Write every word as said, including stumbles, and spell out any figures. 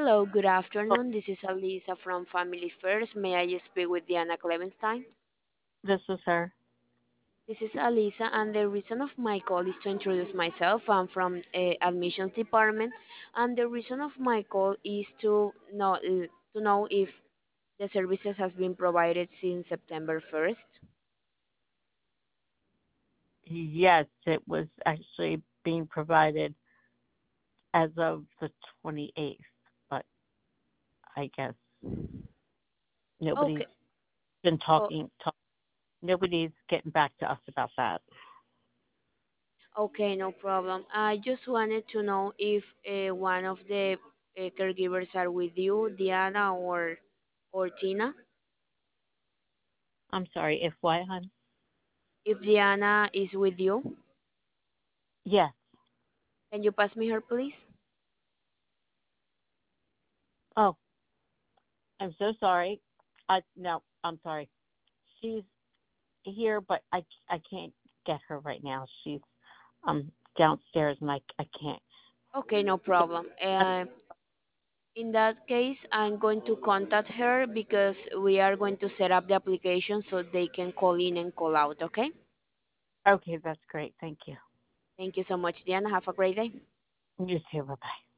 Hello, good afternoon. This is Alisa from Family First. May I speak with Diana Clevenstein? This is her. This is Alisa, and the reason of my call is to introduce myself. I'm from uh, admissions department, and the reason of my call is to know uh, to know if the services has been provided since September first. Yes, it was actually being provided as of the twenty-eighth, but I guess nobody's Okay. been Oh, talking. Talk, nobody's getting back to us about that. okay, no problem. I just wanted to know if uh, one of the uh, caregivers are with you, Diana or or Tina. I'm sorry. If what, hon? If Diana is with you, Yes. can you pass me her, please? Oh, I'm so sorry. I no, I'm sorry. She's here, but I I can't get her right now. She's um downstairs, and I I can't Okay, no get. problem. Uh, in that case, I'm going to contact her because we are going to set up the application so they can call in and call out, okay? Okay, that's great. Thank you. Thank you so much, Diana. Have a great day. You too. Bye bye.